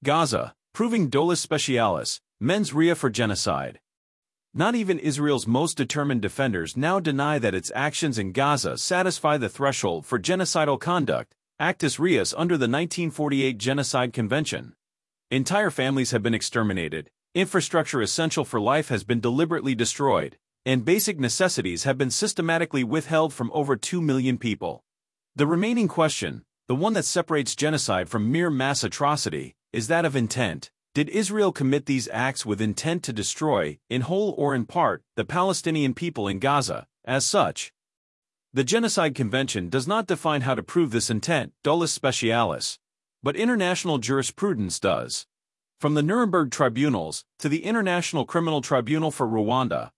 Gaza, proving dolus specialis, mens rea for genocide. Not even Israel's most determined defenders now deny that its actions in Gaza satisfy the threshold for genocidal conduct, actus reus under the 1948 Genocide Convention. Entire families have been exterminated, infrastructure essential for life has been deliberately destroyed, and basic necessities have been systematically withheld from over 2 million people. The remaining question, the one that separates genocide from mere mass atrocity, is that of intent. Did Israel commit these acts with intent to destroy, in whole or in part, the Palestinian people in Gaza? As such, the Genocide Convention does not define how to prove this intent, dolus specialis, but international jurisprudence does. From the Nuremberg tribunals to the International Criminal Tribunal for Rwanda,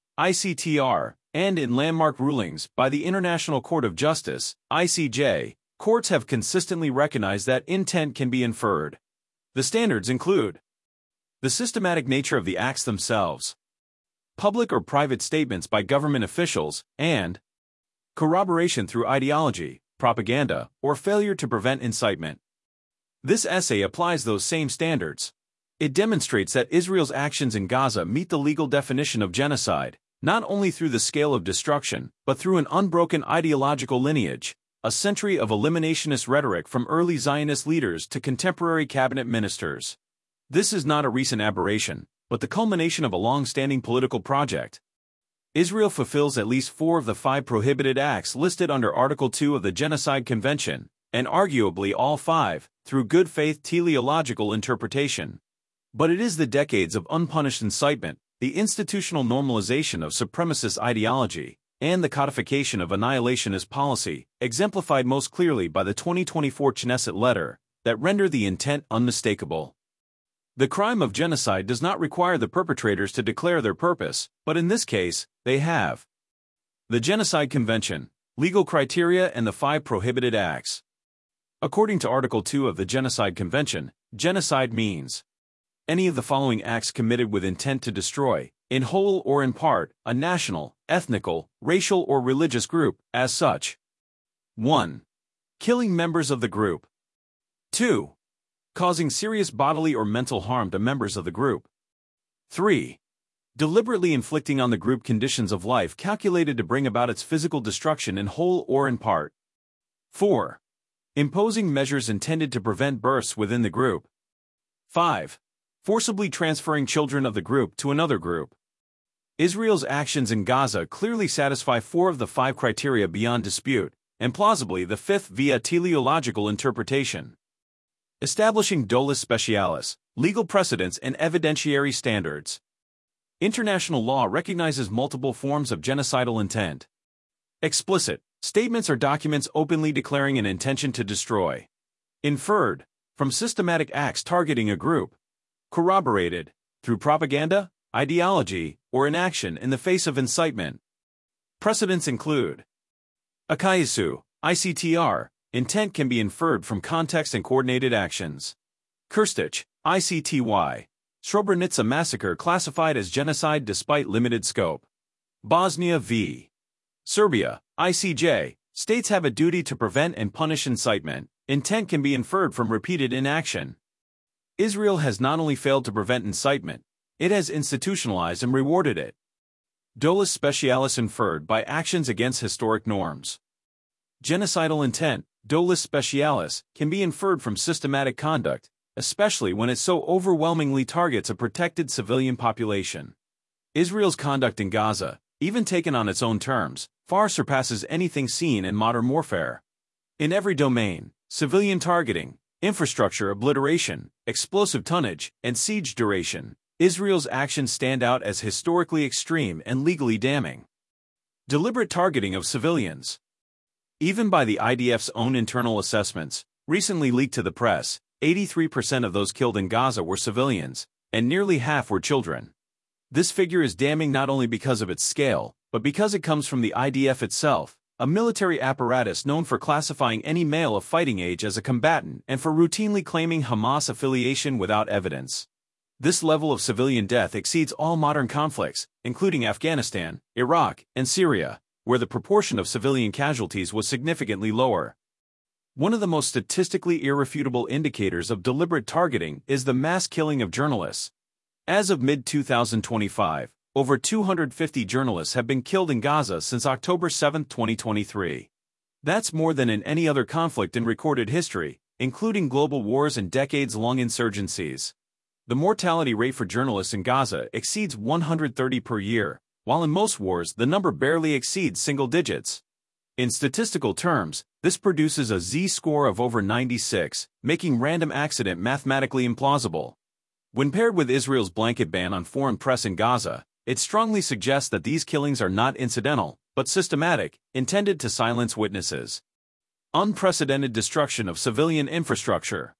ICTR, and in landmark rulings by the International Court of Justice, ICJ, courts have consistently recognized that intent can be inferred. The standards include the systematic nature of the acts themselves, public or private statements by government officials, and corroboration through ideology, propaganda, or failure to prevent incitement. This essay applies those same standards. It demonstrates that Israel's actions in Gaza meet the legal definition of genocide, not only through the scale of destruction, but through an unbroken ideological lineage, a century of eliminationist rhetoric from early Zionist leaders to contemporary cabinet ministers. This is not a recent aberration, but the culmination of a long-standing political project. Israel fulfills at least 4 of the 5 prohibited acts listed under Article 2 of the Genocide Convention, and arguably all 5, through good faith teleological interpretation. But it is the decades of unpunished incitement, the institutional normalization of supremacist ideology, and the codification of annihilationist policy, exemplified most clearly by the 2024 Knesset letter, that render the intent unmistakable. The crime of genocide does not require the perpetrators to declare their purpose, but in this case, they have. The Genocide Convention, legal criteria and the 5 prohibited acts. According to Article 2 of the Genocide Convention, genocide means any of the following acts committed with intent to destroy, in whole or in part, a national, ethnical, racial or religious group, as such. 1. Killing members of the group. 2. Causing serious bodily or mental harm to members of the group. 3. Deliberately inflicting on the group conditions of life calculated to bring about its physical destruction in whole or in part. 4. Imposing measures intended to prevent births within the group. 5. Forcibly transferring children of the group to another group. Israel's actions in Gaza clearly satisfy 4 of the 5 criteria beyond dispute, and plausibly the 5th via teleological interpretation. Establishing dolus specialis, legal precedents and evidentiary standards. International law recognizes multiple forms of genocidal intent. Explicit statements or documents openly declaring an intention to destroy. Inferred from systematic acts targeting a group. Corroborated through propaganda, ideology, or inaction in the face of incitement. Precedents include Akayasu, ICTR, intent can be inferred from context and coordinated actions. Krstich, ICTY, Srebrenica massacre classified as genocide despite limited scope. Bosnia v. Serbia, ICJ, states have a duty to prevent and punish incitement. Intent can be inferred from repeated inaction. Israel has not only failed to prevent incitement, it has institutionalized and rewarded it. Dolus specialis inferred by actions against historic norms. Genocidal intent, dolus specialis, can be inferred from systematic conduct, especially when it so overwhelmingly targets a protected civilian population. Israel's conduct in Gaza, even taken on its own terms, far surpasses anything seen in modern warfare. In every domain, civilian targeting, infrastructure obliteration, explosive tonnage, and siege duration, Israel's actions stand out as historically extreme and legally damning. Deliberate targeting of civilians. Even by the IDF's own internal assessments, recently leaked to the press, 83% of those killed in Gaza were civilians, and nearly half were children. This figure is damning not only because of its scale, but because it comes from the IDF itself, a military apparatus known for classifying any male of fighting age as a combatant and for routinely claiming Hamas affiliation without evidence. This level of civilian death exceeds all modern conflicts, including Afghanistan, Iraq, and Syria, where the proportion of civilian casualties was significantly lower. One of the most statistically irrefutable indicators of deliberate targeting is the mass killing of journalists. As of mid-2025, over 250 journalists have been killed in Gaza since October 7, 2023. That's more than in any other conflict in recorded history, including global wars and decades-long insurgencies. The mortality rate for journalists in Gaza exceeds 130 per year, while in most wars the number barely exceeds single digits. In statistical terms, this produces a z-score of over 96, making random accident mathematically implausible. When paired with Israel's blanket ban on foreign press in Gaza, it strongly suggests that these killings are not incidental, but systematic, intended to silence witnesses. Unprecedented destruction of civilian infrastructure.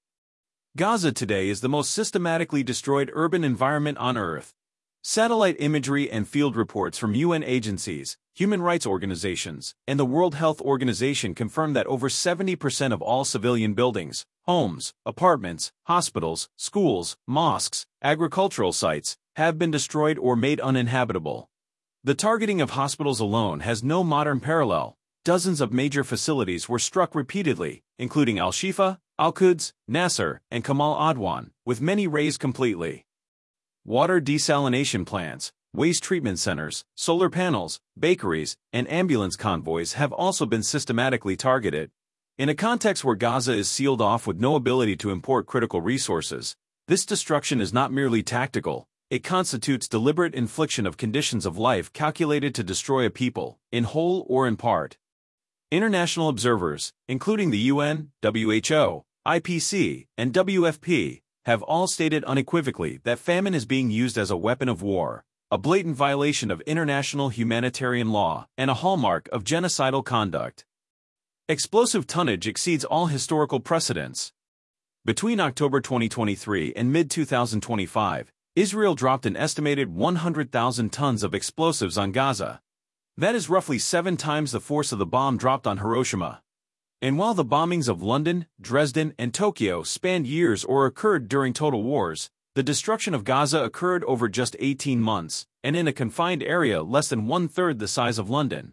Gaza today is the most systematically destroyed urban environment on Earth. Satellite imagery and field reports from UN agencies, human rights organizations, and the World Health Organization confirm that over 70% of all civilian buildings, homes, apartments, hospitals, schools, mosques, agricultural sites, have been destroyed or made uninhabitable. The targeting of hospitals alone has no modern parallel. Dozens of major facilities were struck repeatedly, including Al-Shifa, Al-Quds, Nasser, and Kamal Adwan, with many razed completely. Water desalination plants, waste treatment centers, solar panels, bakeries, and ambulance convoys have also been systematically targeted. In a context where Gaza is sealed off with no ability to import critical resources, this destruction is not merely tactical, it constitutes deliberate infliction of conditions of life calculated to destroy a people, in whole or in part. International observers, including the UN, WHO, IPC, and WFP, have all stated unequivocally that famine is being used as a weapon of war, a blatant violation of international humanitarian law, and a hallmark of genocidal conduct. Explosive tonnage exceeds all historical precedents. Between October 2023 and mid-2025, Israel dropped an estimated 100,000 tons of explosives on Gaza. That is roughly 7 times the force of the bomb dropped on Hiroshima. And while the bombings of London, Dresden, and Tokyo spanned years or occurred during total wars, the destruction of Gaza occurred over just 18 months, and in a confined area less than one-third the size of London.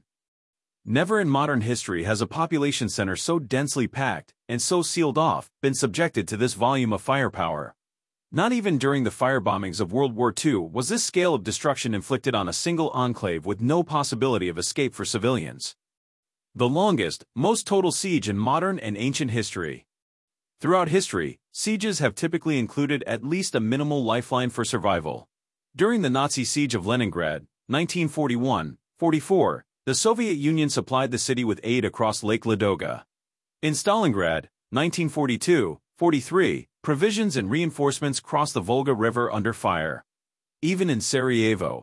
Never in modern history has a population center so densely packed, and so sealed off, been subjected to this volume of firepower. Not even during the firebombings of World War II was this scale of destruction inflicted on a single enclave with no possibility of escape for civilians. The longest, most total siege in modern and ancient history. Throughout history, sieges have typically included at least a minimal lifeline for survival. During the Nazi siege of Leningrad, 1941-44, the Soviet Union supplied the city with aid across Lake Ladoga. In Stalingrad, 1942-43, provisions and reinforcements crossed the Volga River under fire. Even in Sarajevo,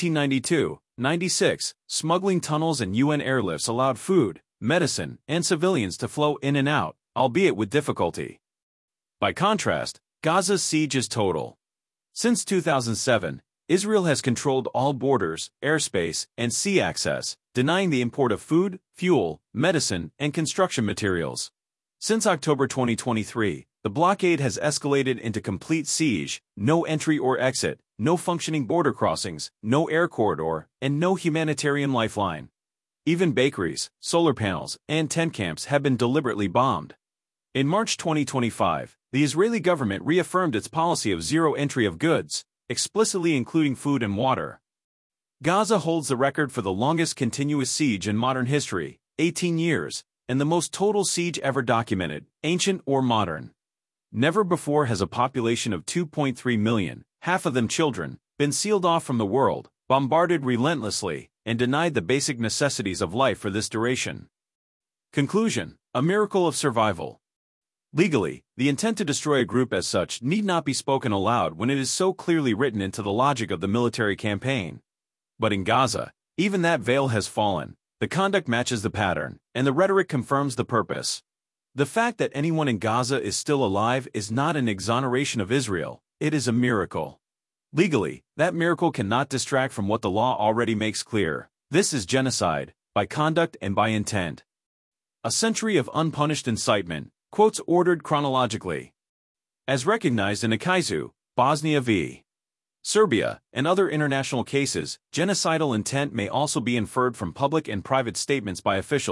1992-96, smuggling tunnels and UN airlifts allowed food, medicine, and civilians to flow in and out, albeit with difficulty. By contrast, Gaza's siege is total. Since 2007, Israel has controlled all borders, airspace, and sea access, denying the import of food, fuel, medicine, and construction materials. Since October 2023, the blockade has escalated into complete siege, no entry or exit, no functioning border crossings, no air corridor, and no humanitarian lifeline. Even bakeries, solar panels, and tent camps have been deliberately bombed. In March 2025, the Israeli government reaffirmed its policy of zero entry of goods, explicitly including food and water. Gaza holds the record for the longest continuous siege in modern history, 18 years, and the most total siege ever documented, ancient or modern. Never before has a population of 2.3 million, half of them children, been sealed off from the world, bombarded relentlessly, and denied the basic necessities of life for this duration. Conclusion: a miracle of survival. Legally, the intent to destroy a group as such need not be spoken aloud when it is so clearly written into the logic of the military campaign. But in Gaza, even that veil has fallen, the conduct matches the pattern, and the rhetoric confirms the purpose. The fact that anyone in Gaza is still alive is not an exoneration of Israel, it is a miracle. Legally, that miracle cannot distract from what the law already makes clear. This is genocide, by conduct and by intent. A century of unpunished incitement, quotes ordered chronologically. As recognized in Akaizu, Bosnia v. Serbia, and other international cases, genocidal intent may also be inferred from public and private statements by officials,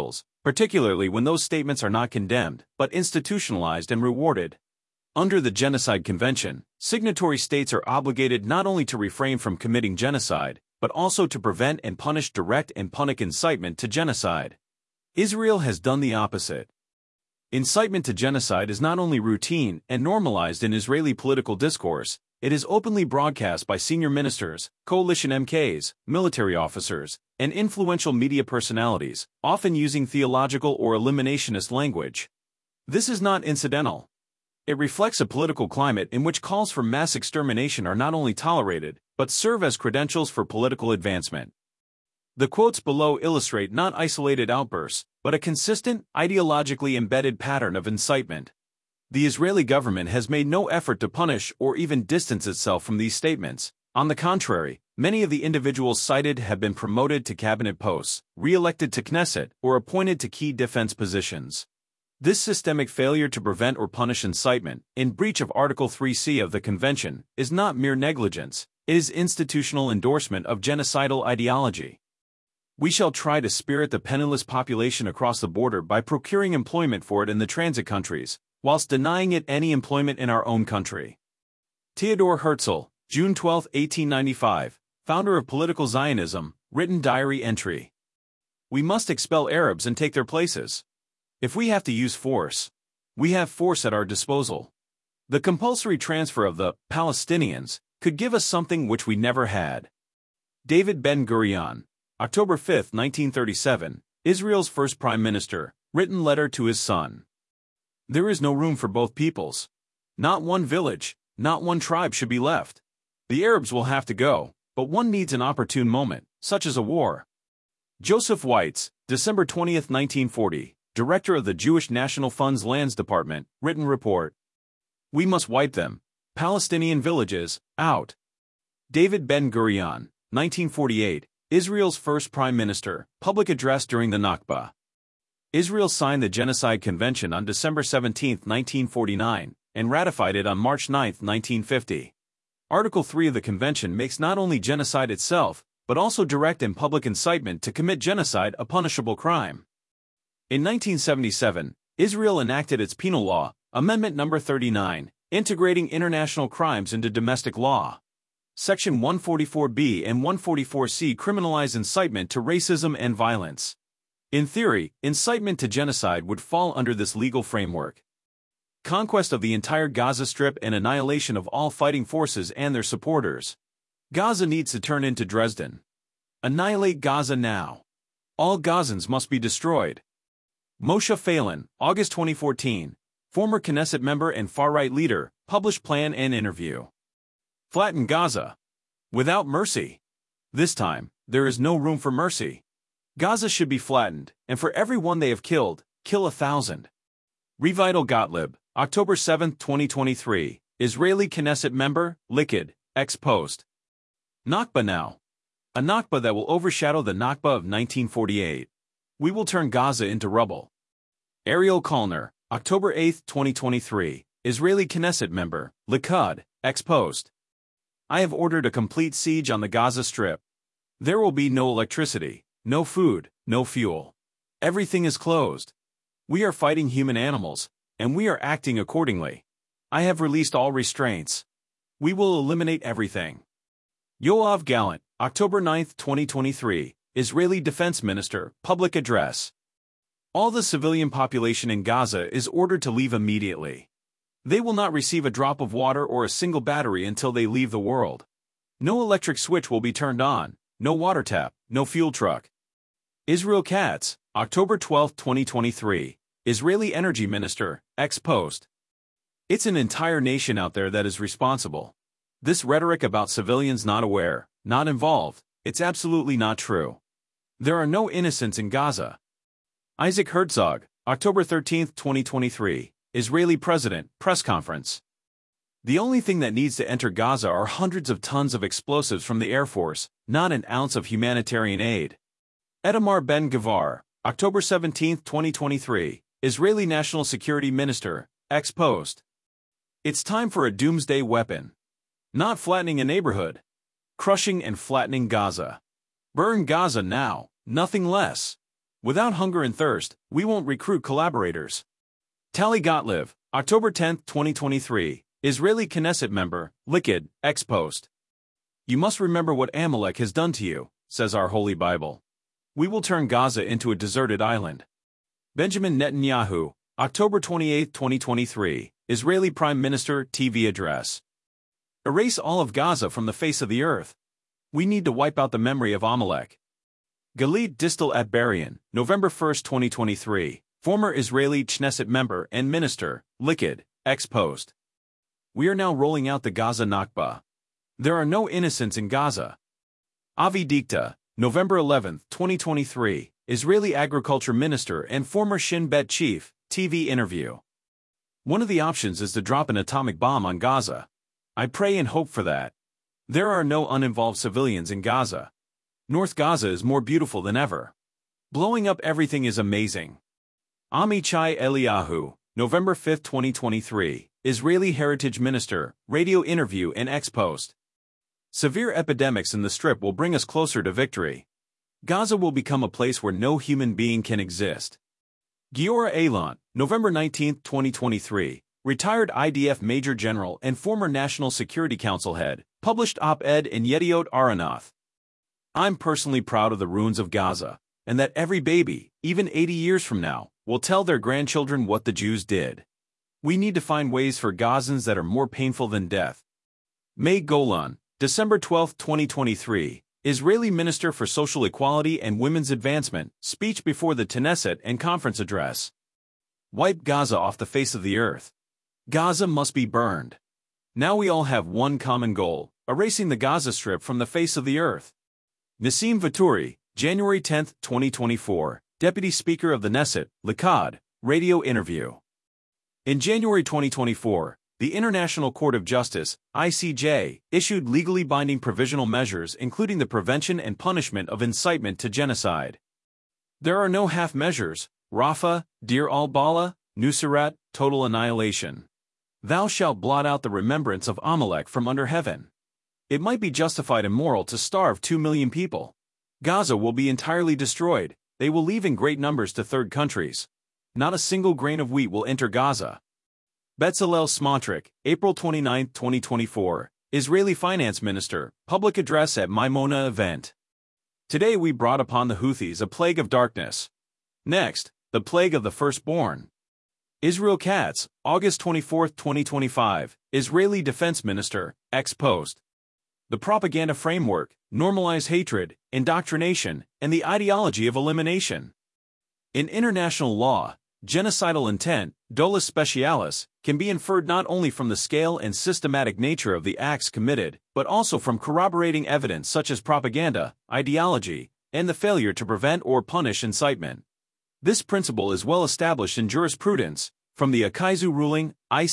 particularly when those statements are not condemned, but institutionalized and rewarded. Under the Genocide Convention, signatory states are obligated not only to refrain from committing genocide, but also to prevent and punish direct and punic incitement to genocide. Israel has done the opposite. Incitement to genocide is not only routine and normalized in Israeli political discourse, it is openly broadcast by senior ministers, coalition MKs, military officers, and influential media personalities, often using theological or eliminationist language. This is not incidental. It reflects a political climate in which calls for mass extermination are not only tolerated, but serve as credentials for political advancement. The quotes below illustrate not isolated outbursts, but a consistent, ideologically embedded pattern of incitement. The Israeli government has made no effort to punish or even distance itself from these statements. On the contrary, many of the individuals cited have been promoted to cabinet posts, re-elected to Knesset, or appointed to key defense positions. This systemic failure to prevent or punish incitement, in breach of Article 3C of the Convention, is not mere negligence, it is institutional endorsement of genocidal ideology. We shall try to spirit the penniless population across the border by procuring employment for it in the transit countries, whilst denying it any employment in our own country. Theodor Herzl, June 12, 1895, founder of Political Zionism, written diary entry. We must expel Arabs and take their places. If we have to use force, we have force at our disposal. The compulsory transfer of the Palestinians could give us something which we never had. David Ben-Gurion, October 5, 1937, Israel's first prime minister, written letter to his son. There is no room for both peoples. Not one village, not one tribe should be left. The Arabs will have to go, but one needs an opportune moment, such as a war. Joseph Weitz, December 20, 1940, Director of the Jewish National Fund's Lands Department, written report. We must wipe them, Palestinian villages, out. David Ben-Gurion, 1948, Israel's first prime minister, public address during the Nakba. Israel signed the Genocide Convention on December 17, 1949, and ratified it on March 9, 1950. Article 3 of the Convention makes not only genocide itself, but also direct and public incitement to commit genocide a punishable crime. In 1977, Israel enacted its penal law, Amendment No. 39, integrating international crimes into domestic law. Section 144b and 144c criminalize incitement to racism and violence. In theory, incitement to genocide would fall under this legal framework. Conquest of the entire Gaza Strip and annihilation of all fighting forces and their supporters. Gaza needs to turn into Dresden. Annihilate Gaza now. All Gazans must be destroyed. Moshe Phelan, August 2014, former Knesset member and far-right leader, published plan and interview. Flatten Gaza. Without mercy. This time, there is no room for mercy. Gaza should be flattened, and for every one they have killed, kill 1,000. Revital Gottlieb, October 7, 2023, Israeli Knesset member, Likud, ex-post. Nakba now. A Nakba that will overshadow the Nakba of 1948. We will turn Gaza into rubble. Ariel Kalner, October 8, 2023, Israeli Knesset member, Likud, ex-post. I have ordered a complete siege on the Gaza Strip. There will be no electricity, no food, no fuel. Everything is closed. We are fighting human animals, and we are acting accordingly. I have released all restraints. We will eliminate everything. Yoav Gallant, October 9, 2023, Israeli Defense Minister, public address. All the civilian population in Gaza is ordered to leave immediately. They will not receive a drop of water or a single battery until they leave the world. No electric switch will be turned on, no water tap, no fuel truck. Israel Katz, October 12, 2023, Israeli Energy Minister, ex-post. It's an entire nation out there that is responsible. This rhetoric about civilians not aware, not involved, it's absolutely not true. There are no innocents in Gaza. Isaac Herzog, October 13, 2023, Israeli President, press conference. The only thing that needs to enter Gaza are hundreds of tons of explosives from the Air Force, not an ounce of humanitarian aid. Itamar Ben-Gvir, October 17, 2023, Israeli National Security Minister, ex-post. It's time for a doomsday weapon. Not flattening a neighborhood. Crushing and flattening Gaza. Burn Gaza now, nothing less. Without hunger and thirst, we won't recruit collaborators. Tali Gottlieb, October 10, 2023, Israeli Knesset member, Likud, ex-post. You must remember what Amalek has done to you, says our Holy Bible. We will turn Gaza into a deserted island. Benjamin Netanyahu, October 28, 2023, Israeli Prime Minister, TV address. Erase all of Gaza from the face of the earth. We need to wipe out the memory of Amalek. Galit Distel Atbarian, November 1, 2023, former Israeli Knesset member and minister, Likud, ex-post. We are now rolling out the Gaza Nakba. There are no innocents in Gaza. Avi Dikta, November 11, 2023, Israeli agriculture minister and former Shin Bet chief, TV interview. One of the options is to drop an atomic bomb on Gaza. I pray and hope for that. There are no uninvolved civilians in Gaza. North Gaza is more beautiful than ever. Blowing up everything is amazing. Amichai Eliyahu, November 5, 2023, Israeli heritage minister, radio interview and ex-post. Severe epidemics in the Strip will bring us closer to victory. Gaza will become a place where no human being can exist. Giora Eilant, November 19, 2023, retired IDF Major General and former National Security Council head, published op-ed in Yediot Aronoth. I'm personally proud of the ruins of Gaza, and that every baby, even 80 years from now, will tell their grandchildren what the Jews did. We need to find ways for Gazans that are more painful than death. May Golan, December 12, 2023, Israeli Minister for Social Equality and Women's Advancement, speech before the Knesset and conference address. Wipe Gaza off the face of the earth. Gaza must be burned. Now we all have one common goal, erasing the Gaza Strip from the face of the earth. Nassim Vaturi, January 10, 2024, Deputy Speaker of the Knesset, Likud, radio interview. In January 2024, the International Court of Justice, ICJ, issued legally binding provisional measures including the prevention and punishment of incitement to genocide. There are no half measures, Rafah, Deir al-Bala, Nusrat, total annihilation. Thou shalt blot out the remembrance of Amalek from under heaven. It might be justified and moral to starve 2 million people. Gaza will be entirely destroyed. They will leave in great numbers to third countries. Not a single grain of wheat will enter Gaza. Bezalel Smotrich, April 29, 2024, Israeli Finance Minister, public address at Maimona event. Today we brought upon the Houthis a plague of darkness. Next, the plague of the firstborn. Israel Katz, August 24, 2025, Israeli Defense Minister, ex-post. The propaganda framework, normalize hatred, indoctrination, and the ideology of elimination. In international law, genocidal intent, dolus specialis, can be inferred not only from the scale and systematic nature of the acts committed, but also from corroborating evidence such as propaganda, ideology, and the failure to prevent or punish incitement. This principle is well established in jurisprudence, from the Akaizu ruling,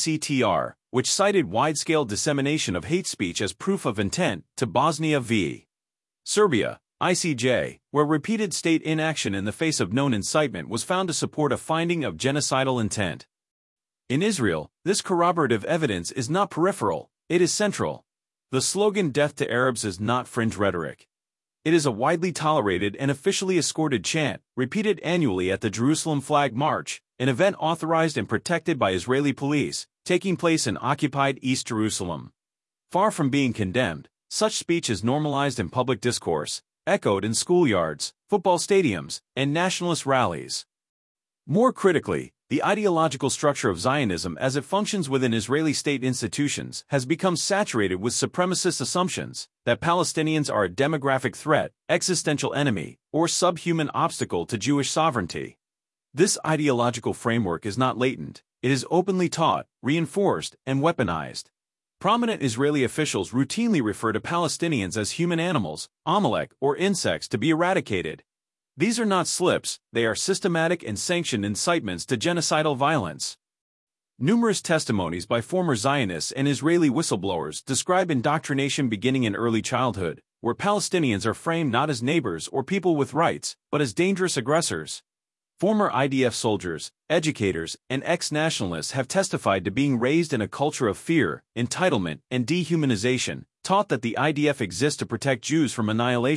ICTR, which cited wide-scale dissemination of hate speech as proof of intent, to Bosnia v. Serbia, ICJ, where repeated state inaction in the face of known incitement was found to support a finding of genocidal intent. In Israel, this corroborative evidence is not peripheral, it is central. The slogan "Death to Arabs" is not fringe rhetoric. It is a widely tolerated and officially escorted chant, repeated annually at the Jerusalem Flag March, an event authorized and protected by Israeli police, taking place in occupied East Jerusalem. Far from being condemned, such speech is normalized in public discourse, echoed in schoolyards, football stadiums, and nationalist rallies. More critically, the ideological structure of Zionism as it functions within Israeli state institutions has become saturated with supremacist assumptions that Palestinians are a demographic threat, existential enemy, or subhuman obstacle to Jewish sovereignty. This ideological framework is not latent, it is openly taught, reinforced, and weaponized. Prominent Israeli officials routinely refer to Palestinians as human animals, Amalek, or insects to be eradicated. These are not slips, they are systematic and sanctioned incitements to genocidal violence. Numerous testimonies by former Zionists and Israeli whistleblowers describe indoctrination beginning in early childhood, where Palestinians are framed not as neighbors or people with rights, but as dangerous aggressors. Former IDF soldiers, educators, and ex-nationalists have testified to being raised in a culture of fear, entitlement, and dehumanization, taught that the IDF exists to protect Jews from annihilation,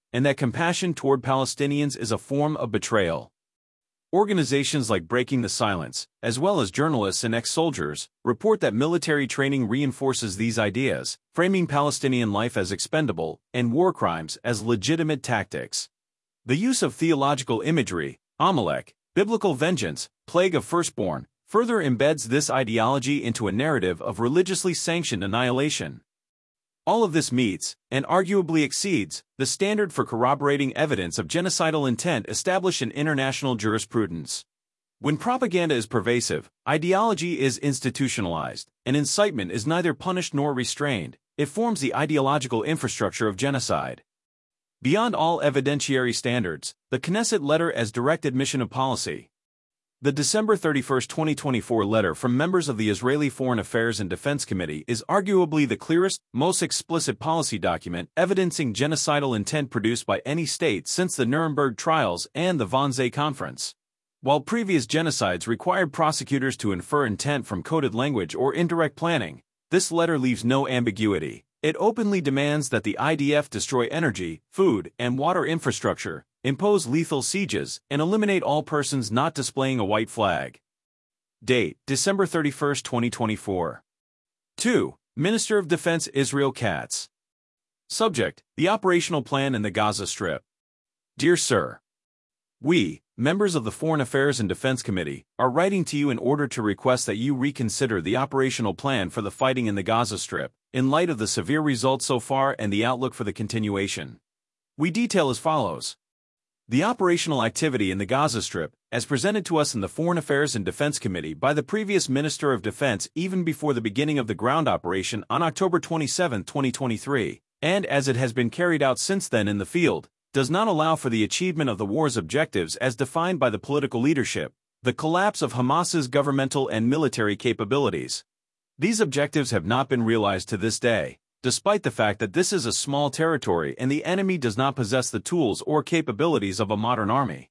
and that compassion toward Palestinians is a form of betrayal. Organizations like Breaking the Silence, as well as journalists and ex-soldiers, report that military training reinforces these ideas, framing Palestinian life as expendable and war crimes as legitimate tactics. The use of theological imagery, Amalek, biblical vengeance, plague of firstborn, further embeds this ideology into a narrative of religiously sanctioned annihilation. All of this meets, and arguably exceeds, the standard for corroborating evidence of genocidal intent established in international jurisprudence. When propaganda is pervasive, ideology is institutionalized, and incitement is neither punished nor restrained. It forms the ideological infrastructure of genocide. Beyond all evidentiary standards, the Knesset letter as direct admission of policy. The December 31, 2024 letter from members of the Israeli Foreign Affairs and Defense Committee is arguably the clearest, most explicit policy document evidencing genocidal intent produced by any state since the Nuremberg trials and the Wannsee Conference. While previous genocides required prosecutors to infer intent from coded language or indirect planning, this letter leaves no ambiguity. It openly demands that the IDF destroy energy, food, and water infrastructure, impose lethal sieges, and eliminate all persons not displaying a white flag. Date: December 31, 2024. 2. Minister of Defense Israel Katz. Subject: the operational plan in the Gaza Strip. Dear Sir, we, members of the Foreign Affairs and Defense Committee, are writing to you in order to request that you reconsider the operational plan for the fighting in the Gaza Strip, in light of the severe results so far and the outlook for the continuation. We detail as follows. The operational activity in the Gaza Strip, as presented to us in the Foreign Affairs and Defense Committee by the previous Minister of Defense even before the beginning of the ground operation on October 27, 2023, and as it has been carried out since then in the field, does not allow for the achievement of the war's objectives as defined by the political leadership, the collapse of Hamas's governmental and military capabilities. These objectives have not been realized to this day, despite the fact that this is a small territory and the enemy does not possess the tools or capabilities of a modern army.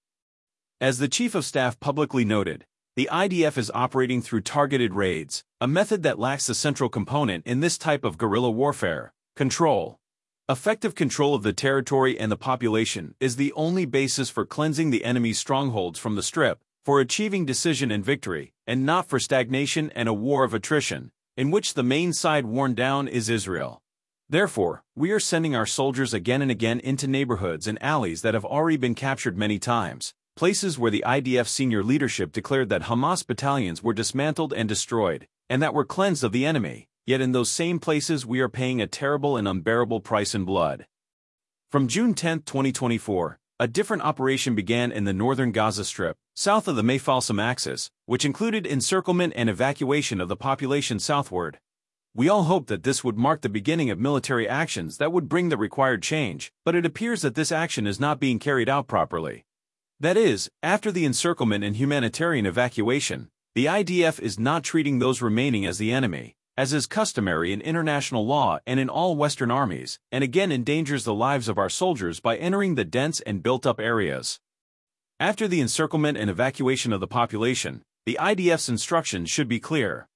As the Chief of Staff publicly noted, the IDF is operating through targeted raids, a method that lacks the central component in this type of guerrilla warfare: control. Effective control of the territory and the population is the only basis for cleansing the enemy's strongholds from the Strip, for achieving decision and victory, and not for stagnation and a war of attrition, in which the main side worn down is Israel. Therefore, we are sending our soldiers again and again into neighborhoods and alleys that have already been captured many times, places where the IDF senior leadership declared that Hamas battalions were dismantled and destroyed, and that were cleansed of the enemy, yet in those same places we are paying a terrible and unbearable price in blood. From June 10, 2024, a different operation began in the northern Gaza Strip, south of the Mefalsim axis, which included encirclement and evacuation of the population southward. We all hoped that this would mark the beginning of military actions that would bring the required change, but it appears that this action is not being carried out properly. That is, after the encirclement and humanitarian evacuation, the IDF is not treating those remaining as the enemy, as is customary in international law and in all Western armies, and again endangers the lives of our soldiers by entering the dense and built-up areas. After the encirclement and evacuation of the population, the IDF's instructions should be clear.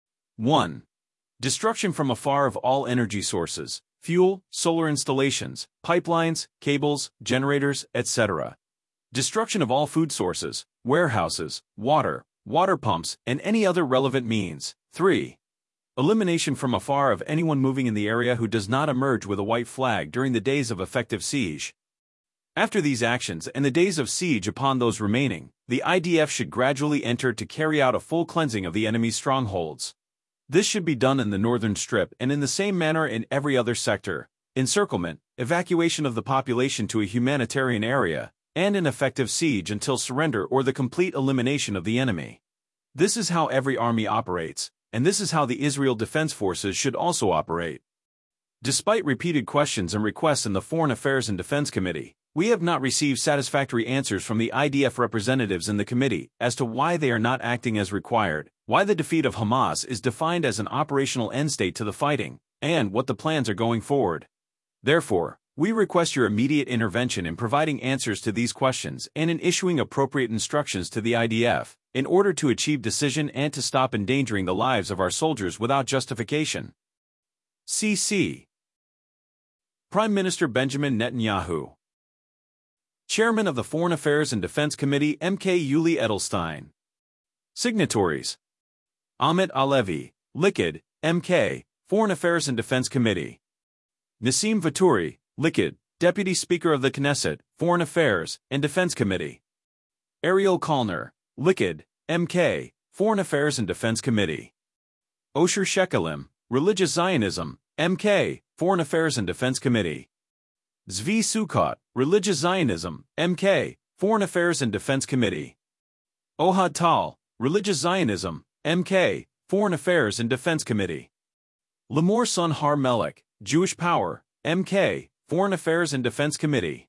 1. Destruction from afar of all energy sources, fuel, solar installations, pipelines, cables, generators, etc. Destruction of all food sources, warehouses, water pumps, and any other relevant means. 3. Elimination from afar of anyone moving in the area who does not emerge with a white flag during the days of effective siege. After these actions and the days of siege upon those remaining, the IDF should gradually enter to carry out a full cleansing of the enemy's strongholds. This should be done in the northern strip and in the same manner in every other sector: encirclement, evacuation of the population to a humanitarian area, and an effective siege until surrender or the complete elimination of the enemy. This is how every army operates, and this is how the Israel Defense Forces should also operate. Despite repeated questions and requests in the Foreign Affairs and Defense Committee, we have not received satisfactory answers from the IDF representatives in the committee as to why they are not acting as required, why the defeat of Hamas is defined as an operational end state to the fighting, and what the plans are going forward. Therefore, we request your immediate intervention in providing answers to these questions and in issuing appropriate instructions to the IDF, in order to achieve decision and to stop endangering the lives of our soldiers without justification. CC. Prime Minister Benjamin Netanyahu. Chairman of the Foreign Affairs and Defense Committee M.K. Yuli Edelstein. Signatories: Ahmet Alevi, Likud, M.K., Foreign Affairs and Defense Committee. Nassim Vaturi, Likud, Deputy Speaker of the Knesset, Foreign Affairs and Defense Committee. Ariel Kalner, Likud, M.K., Foreign Affairs and Defense Committee. Osher Shekalim, Religious Zionism, M.K., Foreign Affairs and Defense Committee. Zvi Sukkot, Religious Zionism, M.K., Foreign Affairs and Defense Committee. Ohad Tal, Religious Zionism, M.K., Foreign Affairs and Defense Committee. Limor Sun Har Melech, Jewish Power, M.K., Foreign Affairs and Defense Committee.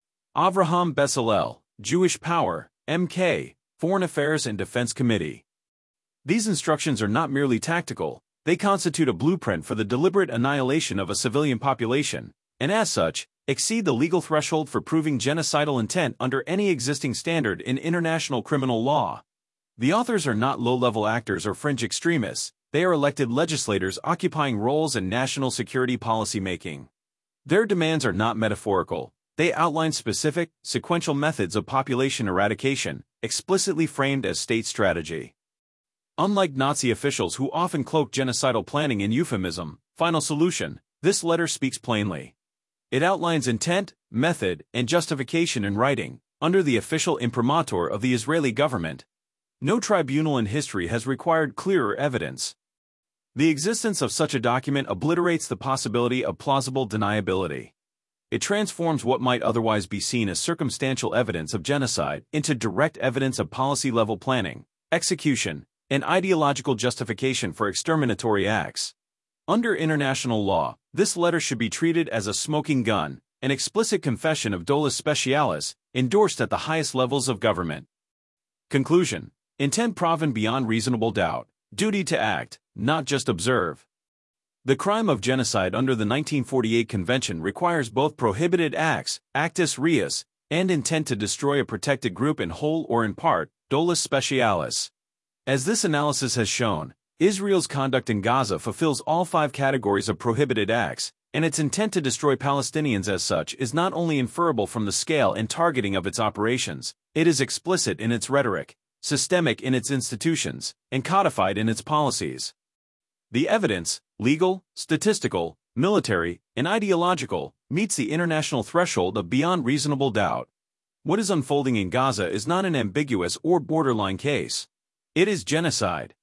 Avraham Bezalel, Jewish Power, M.K., Foreign Affairs and Defense Committee. These instructions are not merely tactical, they constitute a blueprint for the deliberate annihilation of a civilian population, and as such, exceed the legal threshold for proving genocidal intent under any existing standard in international criminal law. The authors are not low-level actors or fringe extremists, they are elected legislators occupying roles in national security policymaking. Their demands are not metaphorical, they outline specific, sequential methods of population eradication, explicitly framed as state strategy. Unlike Nazi officials who often cloak genocidal planning in euphemism, final solution, this letter speaks plainly. It outlines intent, method, and justification in writing, under the official imprimatur of the Israeli government. No tribunal in history has required clearer evidence. The existence of such a document obliterates the possibility of plausible deniability. It transforms what might otherwise be seen as circumstantial evidence of genocide into direct evidence of policy-level planning, execution, and ideological justification for exterminatory acts. Under international law, this letter should be treated as a smoking gun, an explicit confession of dolus specialis, endorsed at the highest levels of government. Conclusion: intent proven beyond reasonable doubt, duty to act, not just observe. The crime of genocide under the 1948 Convention requires both prohibited acts, actus reus, and intent to destroy a protected group in whole or in part, dolus specialis. As this analysis has shown, Israel's conduct in Gaza fulfills all 5 categories of prohibited acts, and its intent to destroy Palestinians as such is not only inferable from the scale and targeting of its operations, it is explicit in its rhetoric, systemic in its institutions, and codified in its policies. The evidence, legal, statistical, military, and ideological, meets the international threshold of beyond reasonable doubt. What is unfolding in Gaza is not an ambiguous or borderline case. It is genocide.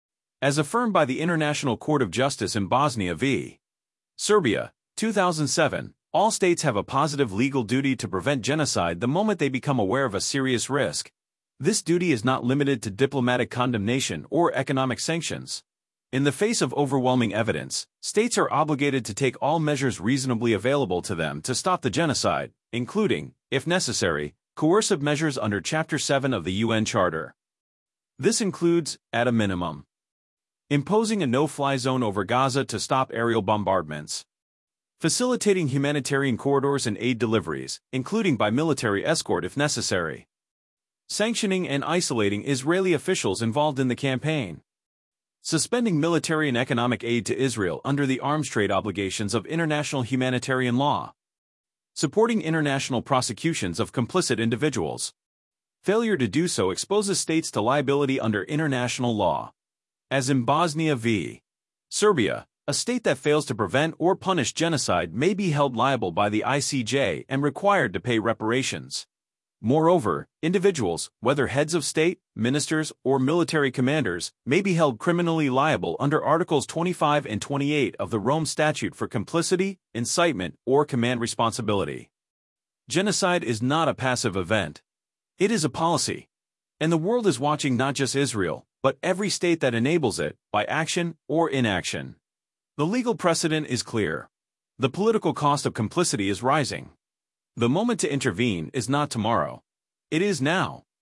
As affirmed by the International Court of Justice in Bosnia v. Serbia, 2007, all states have a positive legal duty to prevent genocide the moment they become aware of a serious risk. This duty is not limited to diplomatic condemnation or economic sanctions. In the face of overwhelming evidence, states are obligated to take all measures reasonably available to them to stop the genocide, including, if necessary, coercive measures under Chapter 7 of the UN Charter. This includes, at a minimum, imposing a no-fly zone over Gaza to stop aerial bombardments, facilitating humanitarian corridors and aid deliveries, including by military escort if necessary, sanctioning and isolating Israeli officials involved in the campaign, suspending military and economic aid to Israel under the arms trade obligations of international humanitarian law, supporting international prosecutions of complicit individuals. Failure to do so exposes states to liability under international law. As in Bosnia v. Serbia, a state that fails to prevent or punish genocide may be held liable by the ICJ and required to pay reparations. Moreover, individuals, whether heads of state, ministers, or military commanders, may be held criminally liable under Articles 25 and 28 of the Rome Statute for complicity, incitement, or command responsibility. Genocide is not a passive event. It is a policy. And the world is watching not just Israel, but every state that enables it, by action or inaction. The legal precedent is clear. The political cost of complicity is rising. The moment to intervene is not tomorrow. It is now.